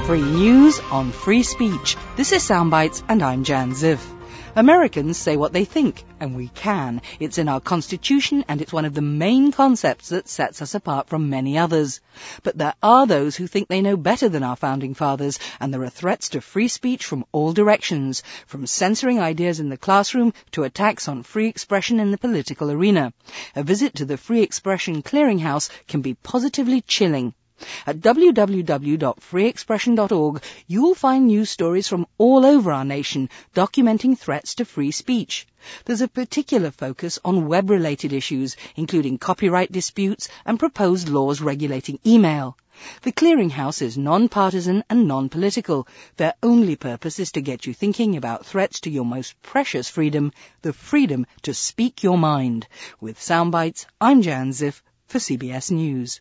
Free news on free speech. This is Soundbites and I'm Jan Ziv. Americans say what they think, and we can. It's in our Constitution and it's one of the main concepts that sets us apart from many others. But there are those who think they know better than our founding fathers, and there are threats to free speech from all directions, from censoring ideas in the classroom to attacks on free expression in the political arena. A visit to the Free Expression Clearinghouse can be positively chilling. At www.freeexpression.org, you'll find news stories from all over our nation documenting threats to free speech. There's a particular focus on web-related issues, including copyright disputes and proposed laws regulating email. The Clearinghouse is non-partisan and non-political. Their only purpose is to get you thinking about threats to your most precious freedom, the freedom to speak your mind. With Soundbites, I'm Jan Ziff for CBS News.